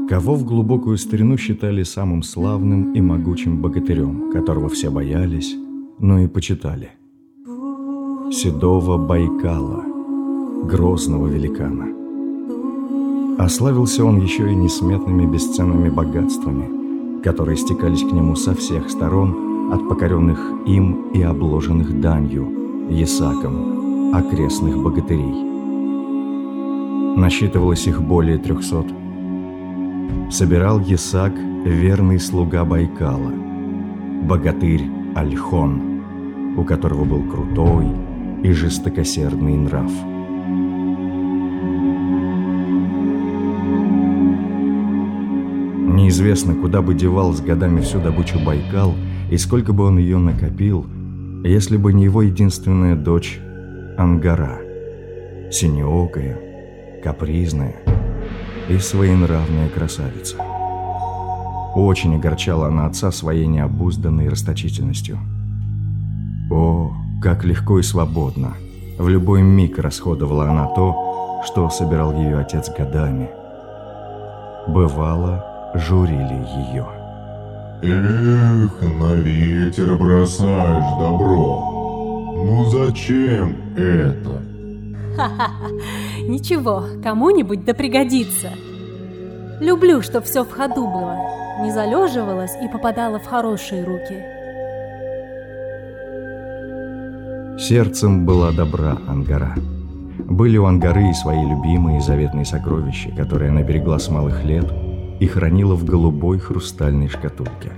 кого в глубокую старину считали самым славным и могучим богатырем, которого все боялись, но и почитали. Седого Байкала, грозного великана. Ославился он еще и несметными бесценными богатствами, которые стекались к нему со всех сторон от покоренных им и обложенных данью, ясаком, окрестных богатырей. Насчитывалось их более 300. Собирал ясак верный слуга Байкала, богатырь Альхон, у которого был крутой и жестокосердный нрав. Неизвестно, куда бы девал с годами всю добычу Байкал и сколько бы он ее накопил, если бы не его единственная дочь Ангара, синеокая, капризная и своенравная красавица. Очень огорчала она отца своей необузданной расточительностью. О, как легко и свободно в любой миг расходовала она то, что собирал ее отец годами. Бывало, журили ее. Эх, на ветер бросаешь добро. Ну зачем это? Ха-ха-ха, ничего, кому-нибудь да пригодится. Люблю, чтоб все в ходу было, не залеживалось и попадало в хорошие руки. Сердцем была добра Ангара. Были у Ангары и свои любимые заветные сокровища, которые она берегла с малых лет и хранила в голубой хрустальной шкатулке.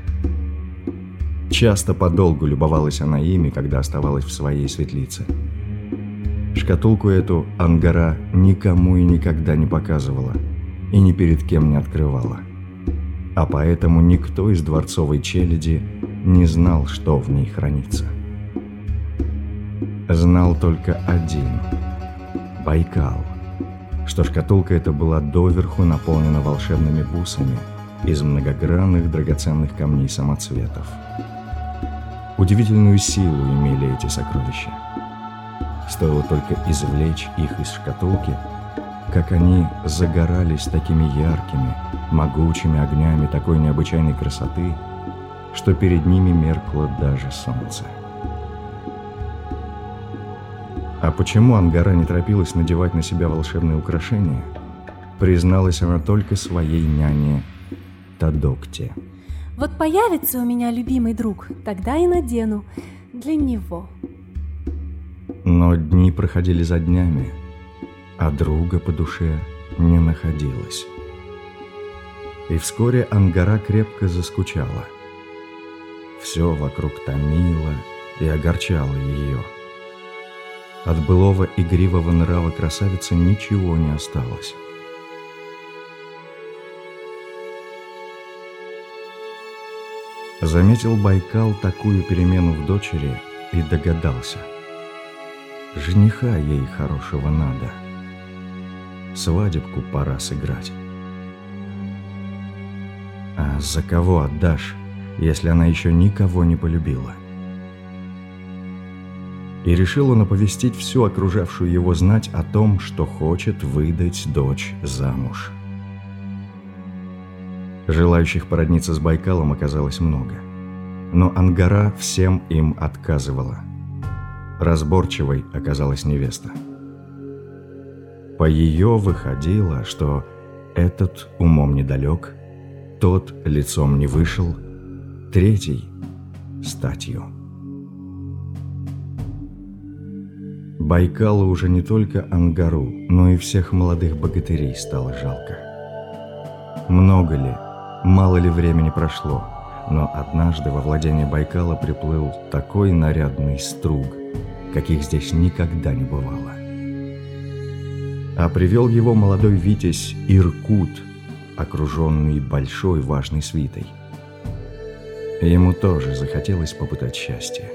Часто подолгу любовалась она ими, когда оставалась в своей светлице. Шкатулку эту Ангара никому и никогда не показывала и ни перед кем не открывала. А поэтому никто из дворцовой челяди не знал, что в ней хранится. Знал только один – Байкал, что шкатулка эта была доверху наполнена волшебными бусами из многогранных драгоценных камней самоцветов. Удивительную силу имели эти сокровища. Стоило только извлечь их из шкатулки, как они загорались такими яркими, могучими огнями такой необычайной красоты, что перед ними меркло даже солнце. А почему Ангара не торопилась надевать на себя волшебные украшения, призналась она только своей няне Тадокте. Вот появится у меня любимый друг, тогда и надену для него. Но дни проходили за днями, а друга по душе не находилось. И вскоре Ангара крепко заскучала. Все вокруг томило и огорчало ее. От былого игривого нрава красавицы ничего не осталось. Заметил Байкал такую перемену в дочери и догадался. Жениха ей хорошего надо. Свадебку пора сыграть. А за кого отдашь, если она еще никого не полюбила? И решил он оповестить всю окружавшую его знать о том, что хочет выдать дочь замуж. Желающих породниться с Байкалом оказалось много, но Ангара всем им отказывала. Разборчивой оказалась невеста. По ее выходило, что этот умом недалек, тот лицом не вышел, третий – статью. Байкалу уже не только Ангару, но и всех молодых богатырей стало жалко. Много ли, мало ли времени прошло, но однажды во владение Байкала приплыл такой нарядный струг, каких здесь никогда не бывало. А привел его молодой витязь Иркут, окруженный большой важной свитой. Ему тоже захотелось попытать счастье.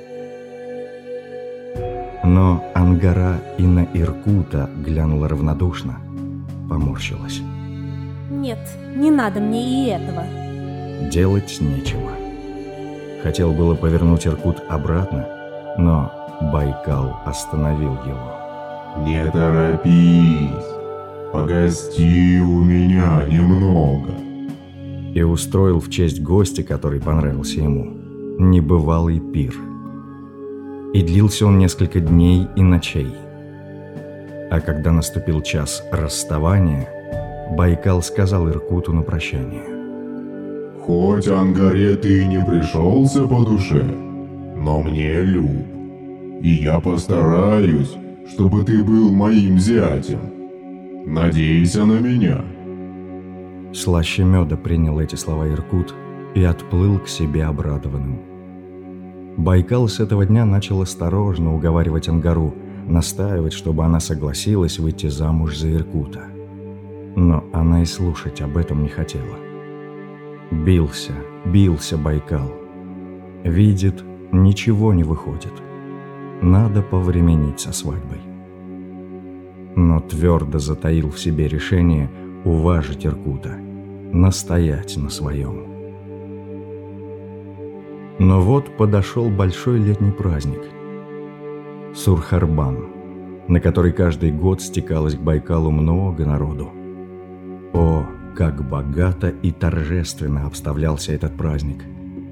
Но Ангара и на Иркута глянула равнодушно, поморщилась. Нет, не надо мне и этого. Делать нечего. Хотел было повернуть Иркут обратно, но Байкал остановил его. Не торопись. Погости у меня немного. И устроил в честь гостя, который понравился ему, небывалый пир. И длился он несколько дней и ночей. А когда наступил час расставания, Байкал сказал Иркуту на прощание: Хоть Ангаре ты и не пришелся по душе, но мне люб. И я постараюсь, чтобы ты был моим зятем. Надейся на меня. Слаще меда принял эти слова Иркут и отплыл к себе обрадованным. Байкал с этого дня начал осторожно уговаривать Ангару, настаивать, чтобы она согласилась выйти замуж за Иркута. Но она и слушать об этом не хотела. Бился Байкал. Видит, ничего не выходит. Надо повременить со свадьбой. Но твердо затаил в себе решение уважить Иркута, настоять на своем. Но вот подошел большой летний праздник – Сурхарбан, на который каждый год стекалось к Байкалу много народу. О, как богато и торжественно обставлялся этот праздник!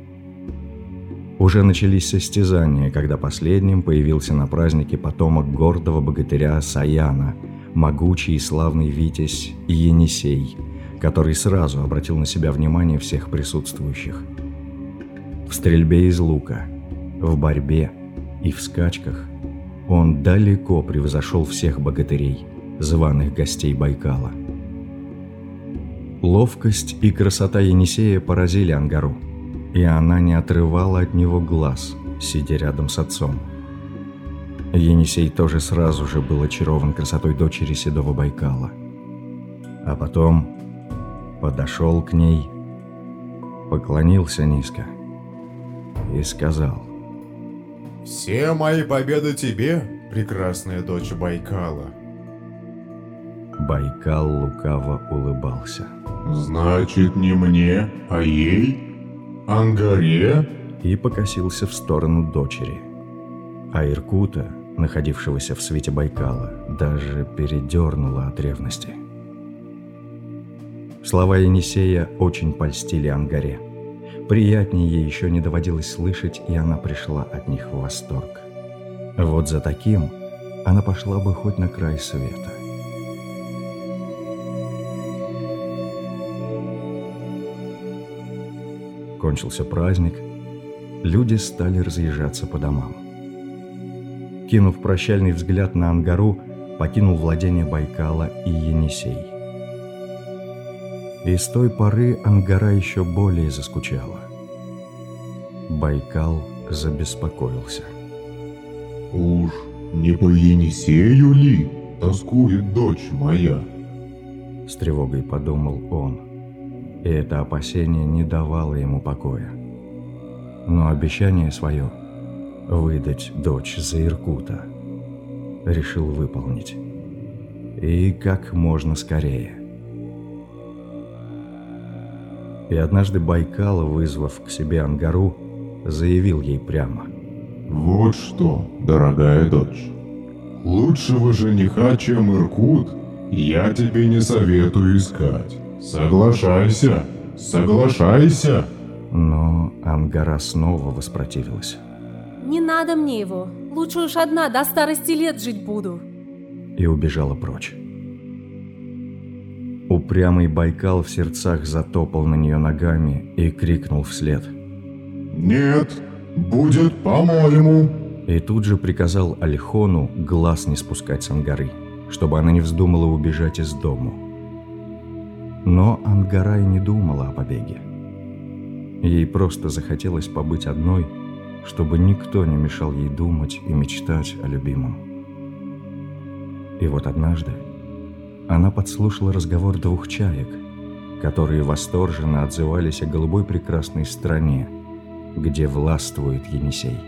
Уже начались состязания, когда последним появился на празднике потомок гордого богатыря Саяна, могучий и славный витязь Енисей, который сразу обратил на себя внимание всех присутствующих. В стрельбе из лука, в борьбе и в скачках он далеко превзошел всех богатырей, званых гостей Байкала. Ловкость и красота Енисея поразили Ангару, и она не отрывала от него глаз, сидя рядом с отцом. Енисей тоже сразу же был очарован красотой дочери седого Байкала. А потом подошел к ней, поклонился низко и сказал: «Все мои победы тебе, прекрасная дочь Байкала». Байкал лукаво улыбался. Значит, не мне, а ей? Ангаре? И покосился в сторону дочери. А Иркута, находившегося в свите Байкала, даже передернула от ревности. Слова Енисея очень польстили Ангаре. Приятнее ей еще не доводилось слышать, и она пришла от них в восторг. Вот за таким она пошла бы хоть на край света. Кончился праздник, люди стали разъезжаться по домам. Кинув прощальный взгляд на Ангару, покинул владение Байкала и Енисей. И с той поры Ангара еще более заскучала. Байкал забеспокоился. Уж не по Енисею ли тоскует дочь моя? С тревогой подумал он, и это опасение не давало ему покоя. Но обещание свое — выдать дочь за Иркута — решил выполнить. И как можно скорее. И однажды Байкал, вызвав к себе Ангару, заявил ей прямо: Вот что, дорогая дочь, лучшего жениха, чем Иркут, я тебе не советую искать. Соглашайся, соглашайся. Но Ангара снова воспротивилась. Не надо мне его. Лучше уж одна до старости лет жить буду. И убежала прочь. Упрямый Байкал в сердцах затопал на нее ногами и крикнул вслед: Нет, будет по-моему. И тут же приказал Альхону глаз не спускать с Ангары, чтобы она не вздумала убежать из дому. Но Ангара и не думала о побеге. Ей просто захотелось побыть одной, чтобы никто не мешал ей думать и мечтать о любимом. И вот однажды она подслушала разговор двух чаек, которые восторженно отзывались о голубой прекрасной стране, где властвует Енисей.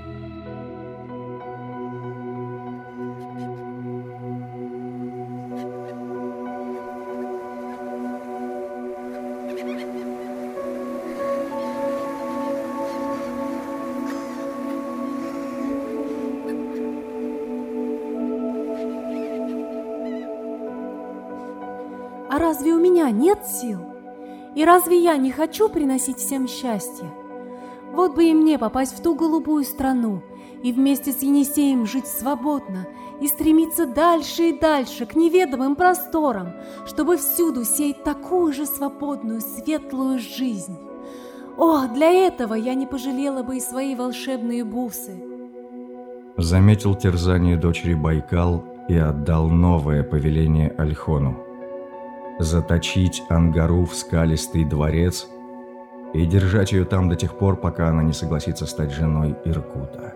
разве у меня нет сил? И разве я не хочу приносить всем счастье? Вот бы и мне попасть в ту голубую страну и вместе с Енисеем жить свободно и стремиться дальше и дальше к неведомым просторам, чтобы всюду сеять такую же свободную, светлую жизнь. О, для этого я не пожалела бы и свои волшебные бусы. Заметил терзание дочери Байкал и отдал новое повеление Альхону: заточить Ангару в скалистый дворец и держать ее там до тех пор, пока она не согласится стать женой Иркута.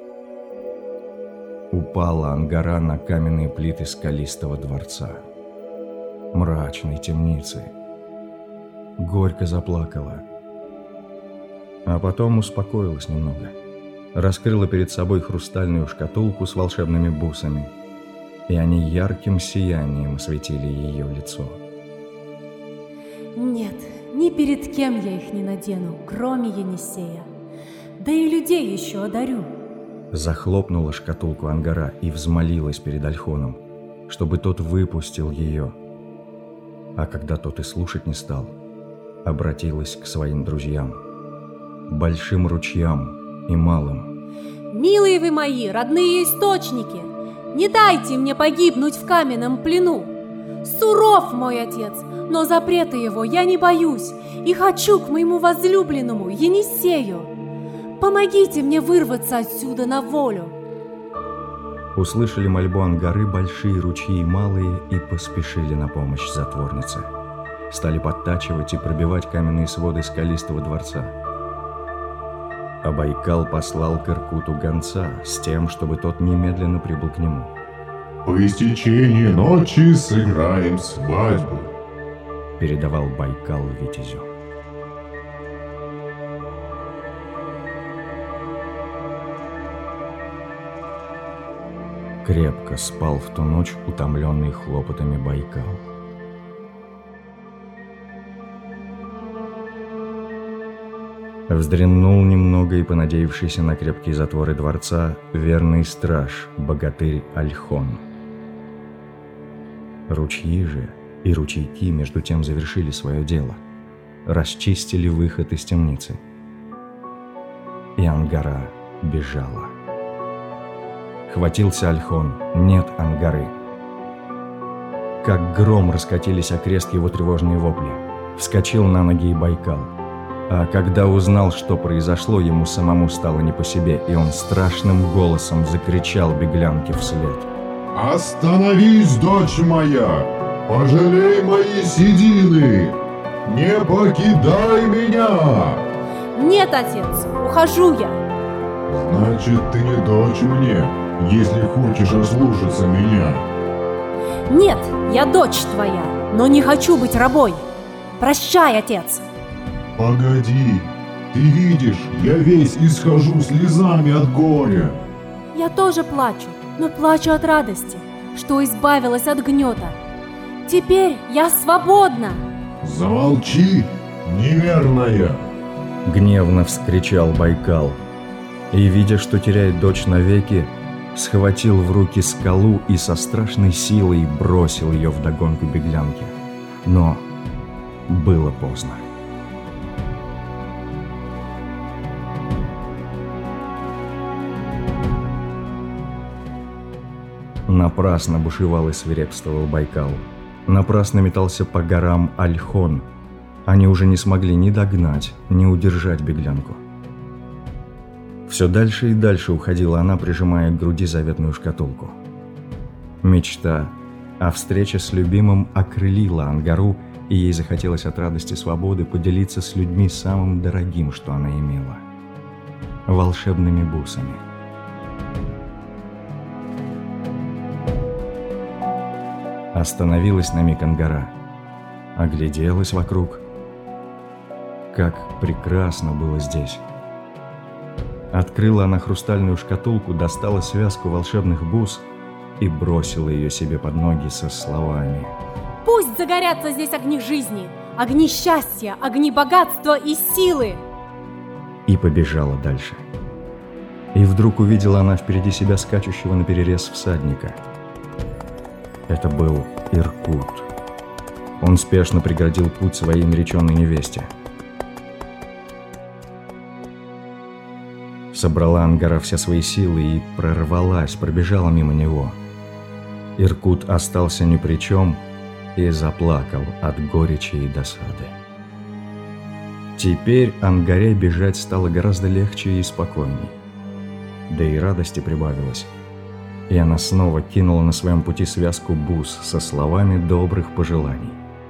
Упала Ангара на каменные плиты скалистого дворца, мрачной темницы. Горько заплакала, а потом успокоилась немного, раскрыла перед собой хрустальную шкатулку с волшебными бусами, и они ярким сиянием осветили ее лицо. Нет, ни перед кем я их не надену, кроме Енисея. Да и людей еще одарю. Захлопнула шкатулку Ангара и взмолилась перед Альхоном, чтобы тот выпустил ее. А когда тот и слушать не стал, обратилась к своим друзьям, большим ручьям и малым. Милые вы мои, родные источники, не дайте мне погибнуть в каменном плену. Суров мой отец, но запрета его я не боюсь и хочу к моему возлюбленному Енисею. Помогите мне вырваться отсюда на волю. Услышали мольбу Ангары большие ручьи и малые и поспешили на помощь затворнице. Стали подтачивать и пробивать каменные своды скалистого дворца. А Байкал послал к Иркуту гонца с тем, чтобы тот немедленно прибыл к нему. «По истечении ночи сыграем свадьбу», — передавал Байкал витязю. Крепко спал в ту ночь утомленный хлопотами Байкал. Вздремнул немного и, понадеявшийся на крепкие затворы дворца, верный страж, богатырь Альхон. Ручьи же и ручейки между тем завершили свое дело, расчистили выход из темницы. И Ангара бежала. Хватился Альхон, нет Ангары. Как гром раскатились окрест его тревожные вопли. Вскочил на ноги и Байкал. А когда узнал, что произошло, ему самому стало не по себе, и он страшным голосом закричал беглянке вслед: «Остановись, дочь моя! Пожалей мои седины! Не покидай меня!» Нет, отец, ухожу я. «Значит, ты не дочь мне, если хочешь ослушаться меня». Нет, я дочь твоя, но не хочу быть рабой. Прощай, отец. «Погоди, ты видишь, я весь исхожу слезами от горя». Я тоже плачу, но плачу от радости, что избавилась от гнета. Теперь я свободна. «Замолчи, неверная!» Гневно вскричал Байкал, и, видя, что теряет дочь навеки, схватил в руки скалу и со страшной силой бросил ее вдогонку беглянке. Но было поздно. Напрасно бушевал и свирепствовал Байкал. Напрасно метался по горам Альхон. Они уже не смогли ни догнать, ни удержать беглянку. Все дальше и дальше уходила она, прижимая к груди заветную шкатулку. Мечта о встрече с любимым окрылила Ангару, и ей захотелось от радости свободы поделиться с людьми самым дорогим, что она имела – волшебными бусами. Остановилась на миг Ангара, огляделась вокруг. Как прекрасно было здесь! Открыла она хрустальную шкатулку, достала связку волшебных бус и бросила ее себе под ноги со словами: Пусть загорятся здесь огни жизни, огни счастья, огни богатства и силы. И побежала дальше. И вдруг увидела она впереди себя скачущего наперерез всадника. Это был Иркут. Он спешно преградил путь своей нареченной невесте. Собрала Ангара все свои силы и прорвалась, пробежала мимо него. Иркут остался ни при чем и заплакал от горечи и досады. Теперь Ангаре бежать стало гораздо легче и спокойней. Да и радости прибавилось. И она снова кинула на своем пути связку бус со словами добрых пожеланий.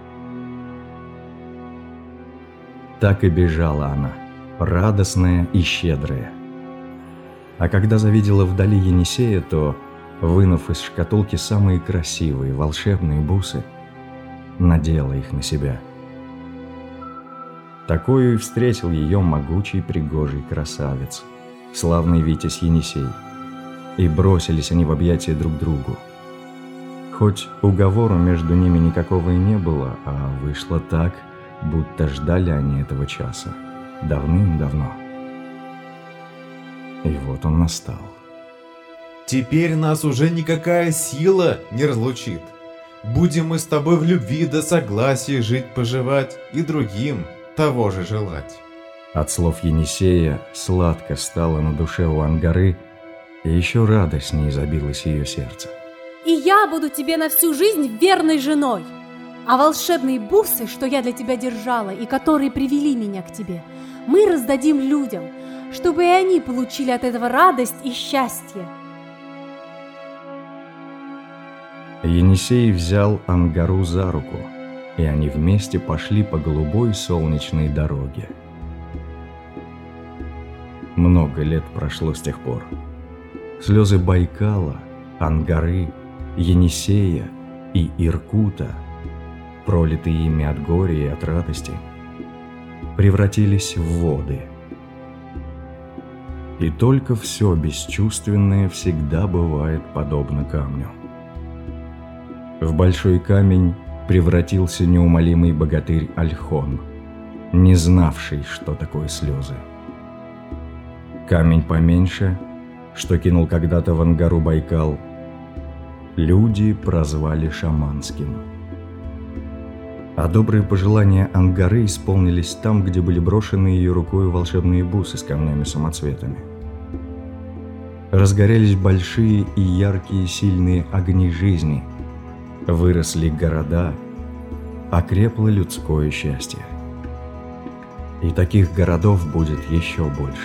Так и бежала она, радостная и щедрая. А когда завидела вдали Енисея, то, вынув из шкатулки самые красивые волшебные бусы, надела их на себя. Такою и встретил ее могучий пригожий красавец, славный Витязь Енисей, и бросились они в объятия друг другу. Хоть уговору между ними никакого и не было, а вышло так, будто ждали они этого часа давным-давно. И вот он настал. Теперь нас уже никакая сила не разлучит. Будем мы с тобой в любви да согласии жить-поживать и другим того же желать. От слов Енисея сладко стало на душе у Ангары, и еще радостнее забилось ее сердце. И я буду тебе на всю жизнь верной женой. А волшебные бусы, что я для тебя держала и которые привели меня к тебе, мы раздадим людям, чтобы и они получили от этого радость и счастье. Енисей взял Ангару за руку, и они вместе пошли по голубой солнечной дороге. Много лет прошло с тех пор. Слезы Байкала, Ангары, Енисея и Иркута, пролитые ими от горя и от радости, превратились в воды. И только все бесчувственное всегда бывает подобно камню. В большой камень превратился неумолимый богатырь Ольхон, не знавший, что такое слезы. Камень поменьше, что кинул когда-то в Ангару Байкал, люди прозвали шаманским. А добрые пожелания Ангары исполнились там, где были брошены ее рукой волшебные бусы с камнями-самоцветами. Разгорелись большие и яркие сильные огни жизни, выросли города, окрепло людское счастье. И таких городов будет еще больше.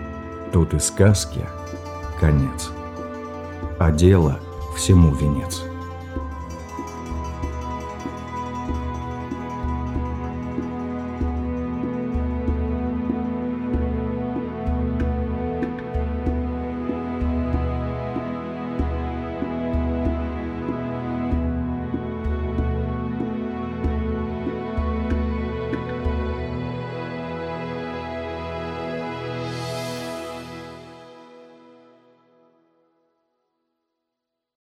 Тут и сказки конец, а дело всему венец.